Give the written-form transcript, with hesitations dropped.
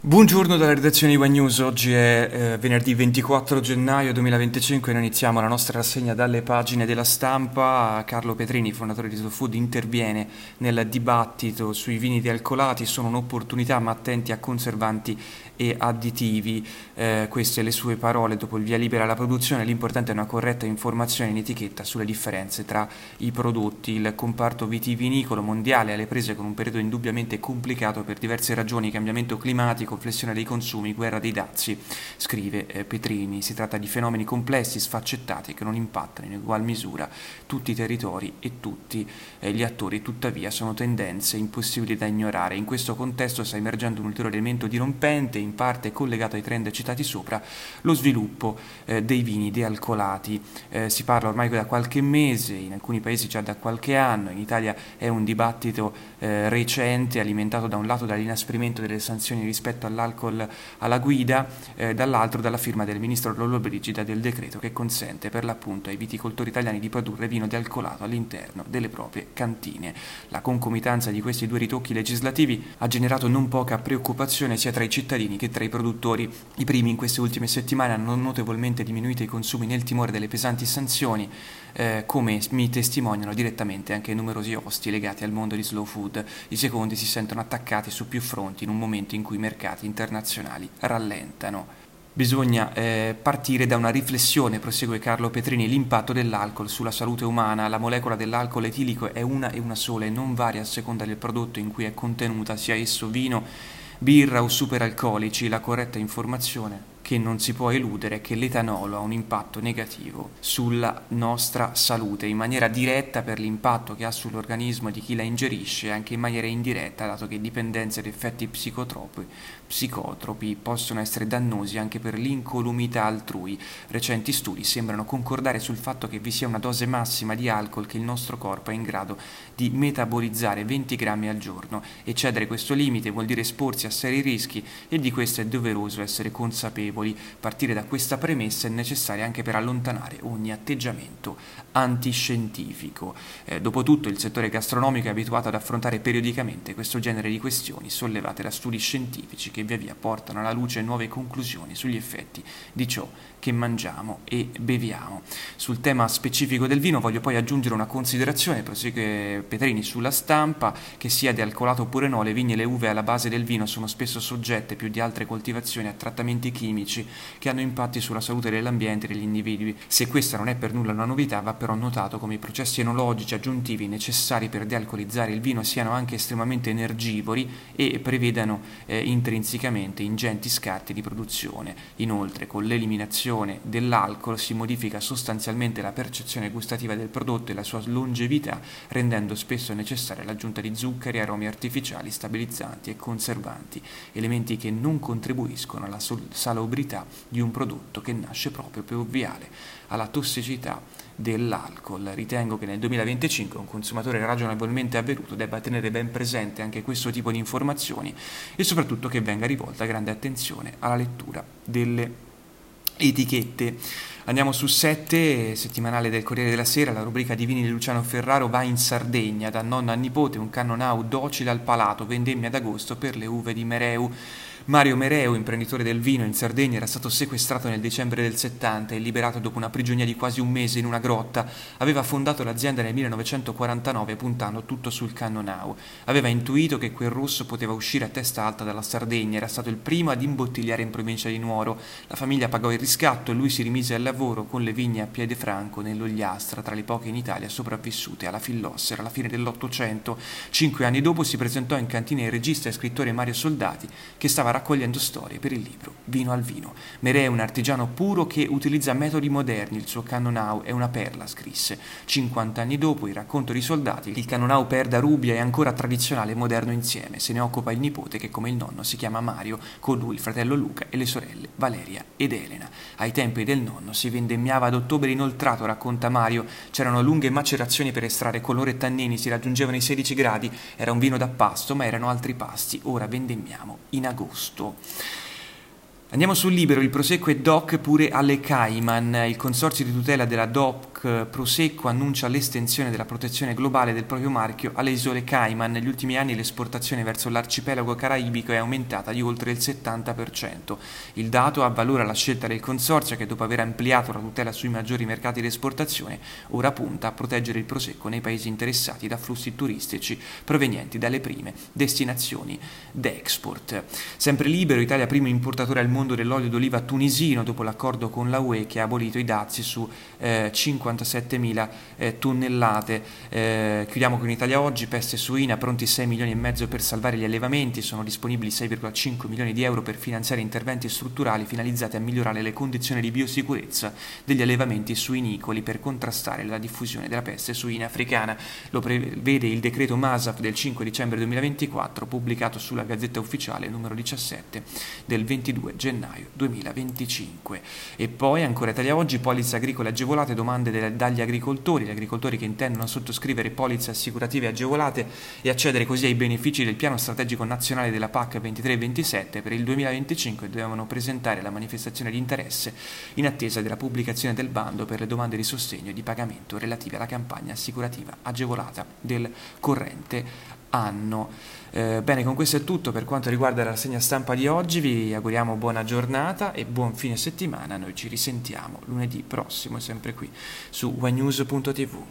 Buongiorno dalla redazione di One News, oggi è venerdì 24 gennaio 2025 e noi iniziamo la nostra rassegna dalle pagine della stampa. Carlo Petrini, fondatore di Slow Food, interviene nel dibattito sui vini dealcolati, sono un'opportunità ma attenti a conservanti e additivi, queste le sue parole dopo il via libera alla produzione. L'importante è una corretta informazione in etichetta sulle differenze tra i prodotti. Il comparto vitivinicolo mondiale è alle prese con un periodo indubbiamente complicato per diverse ragioni: cambiamento climatico, flessione dei consumi, guerra dei dazi, scrive Petrini. Si tratta di fenomeni complessi, sfaccettati, che non impattano in ugual misura tutti i territori e tutti gli attori, tuttavia sono tendenze impossibili da ignorare. In questo contesto sta emergendo un ulteriore elemento dirompente, in parte collegato ai trend citati sopra, lo sviluppo dei vini dealcolati. Si parla ormai da qualche mese, in alcuni paesi già da qualche anno, in Italia è un dibattito recente, alimentato da un lato dall'inasprimento delle sanzioni rispetto all'alcol alla guida, dall'altro dalla firma del ministro Lollobrigida del decreto che consente per l'appunto ai viticoltori italiani di produrre vino dealcolato all'interno delle proprie cantine. La concomitanza di questi due ritocchi legislativi ha generato non poca preoccupazione sia tra i cittadini che tra i produttori. I primi in queste ultime settimane hanno notevolmente diminuito i consumi nel timore delle pesanti sanzioni, come mi testimoniano direttamente anche numerosi osti legati al mondo di slow food. I secondi si sentono attaccati su più fronti in un momento in cui i mercati internazionali rallentano. Bisogna partire da una riflessione, prosegue Carlo Petrini: l'impatto dell'alcol sulla salute umana. La molecola dell'alcol etilico è una e una sola e non varia a seconda del prodotto in cui è contenuta, sia esso vino, birra o superalcolici. La corretta informazione che non si può eludere è che l'etanolo ha un impatto negativo sulla nostra salute, in maniera diretta per l'impatto che ha sull'organismo di chi la ingerisce, e anche in maniera indiretta, dato che dipendenze ed effetti psicotropi possono essere dannosi anche per l'incolumità altrui. Recenti studi sembrano concordare sul fatto che vi sia una dose massima di alcol che il nostro corpo è in grado di metabolizzare, 20 grammi al giorno. Eccedere questo limite vuol dire esporsi a seri rischi, e di questo è doveroso essere consapevoli. Partire da questa premessa è necessario anche per allontanare ogni atteggiamento antiscientifico. Dopotutto il settore gastronomico è abituato ad affrontare periodicamente questo genere di questioni sollevate da studi scientifici che via via portano alla luce nuove conclusioni sugli effetti di ciò che mangiamo e beviamo. Sul tema specifico del vino voglio poi aggiungere una considerazione, prosegue Petrini sulla stampa: che sia dealcolato oppure no, le vigne e le uve alla base del vino sono spesso soggette più di altre coltivazioni a trattamenti chimici che hanno impatti sulla salute dell'ambiente e degli individui. Se questa non è per nulla una novità, va però notato come i processi enologici aggiuntivi necessari per dealcolizzare il vino siano anche estremamente energivori e prevedano intrinsecamente ingenti scarti di produzione. Inoltre, con l'eliminazione dell'alcol si modifica sostanzialmente la percezione gustativa del prodotto e la sua longevità, rendendo spesso necessaria l'aggiunta di zuccheri, aromi artificiali, stabilizzanti e conservanti, elementi che non contribuiscono alla salubrità di un prodotto che nasce proprio per ovviare alla tossicità dell'alcol. Ritengo che nel 2025 un consumatore ragionevolmente avveduto debba tenere ben presente anche questo tipo di informazioni, e soprattutto che venga rivolta grande attenzione alla lettura delle etichette. Andiamo su 7, settimanale del Corriere della Sera. La rubrica di vini di Luciano Ferraro va in Sardegna. Da nonna a nipote, un cannonau docile al palato, vendemmia ad agosto per le uve di Mereu. Mario Mereu, imprenditore del vino in Sardegna, era stato sequestrato nel dicembre del 70 e liberato dopo una prigionia di quasi un mese in una grotta. Aveva fondato l'azienda nel 1949 puntando tutto sul cannonau. Aveva intuito che quel rosso poteva uscire a testa alta dalla Sardegna, era stato il primo ad imbottigliare in provincia di Nuoro. La famiglia pagò il riscatto e lui si rimise al lavoro con le vigne a piede franco nell'Ogliastra, tra le poche in Italia sopravvissute alla Fillossera alla fine dell'Ottocento. 5 anni dopo si presentò in cantina il regista e scrittore Mario Soldati, che stava raccogliendo storie per il libro Vino al vino. Mereu è un artigiano puro che utilizza metodi moderni, il suo cannonau è una perla, scrisse. 50 anni dopo il racconto di Soldati, il cannonau Perda Rubbia è ancora tradizionale e moderno insieme. Se ne occupa il nipote che, come il nonno, si chiama Mario, con lui il fratello Luca e le sorelle Valeria ed Elena. Ai tempi del nonno si vendemmiava ad ottobre inoltrato, racconta Mario. C'erano lunghe macerazioni per estrarre colore e tannini, si raggiungevano i 16 gradi, era un vino da pasto, ma erano altri pasti. Ora vendemmiamo in agosto. Andiamo sul Libero. Il prosecco è DOC pure alle Cayman. Il consorzio di tutela della DOC Prosecco annuncia l'estensione della protezione globale del proprio marchio alle isole Cayman. Negli ultimi anni l'esportazione verso l'arcipelago caraibico è aumentata di oltre il 70%. Il dato avvalora la scelta del consorzio che, dopo aver ampliato la tutela sui maggiori mercati di esportazione, ora punta a proteggere il Prosecco nei paesi interessati da flussi turistici provenienti dalle prime destinazioni d'export. Sempre Libero, Italia primo importatore al mondo dell'olio d'oliva tunisino dopo l'accordo con la UE che ha abolito i dazi su 57.000 tonnellate. Chiudiamo con Italia Oggi, peste suina, pronti 6 milioni e mezzo per salvare gli allevamenti, sono disponibili 6,5 milioni di euro per finanziare interventi strutturali finalizzati a migliorare le condizioni di biosicurezza degli allevamenti suinicoli per contrastare la diffusione della peste suina africana. Lo prevede il decreto MASAF del 5 dicembre 2024 pubblicato sulla Gazzetta Ufficiale numero 17 del 22 gennaio 2025. E poi ancora Italia Oggi, polizze agricole agevolate, domande dagli agricoltori, gli agricoltori che intendono sottoscrivere polizze assicurative agevolate e accedere così ai benefici del piano strategico nazionale della PAC 23-27 per il 2025 devono presentare la manifestazione di interesse in attesa della pubblicazione del bando per le domande di sostegno e di pagamento relative alla campagna assicurativa agevolata del corrente anno. Bene, con questo è tutto per quanto riguarda la rassegna stampa di oggi. Vi auguriamo buona giornata e buon fine settimana. Noi ci risentiamo lunedì prossimo, sempre qui su ynews.tv.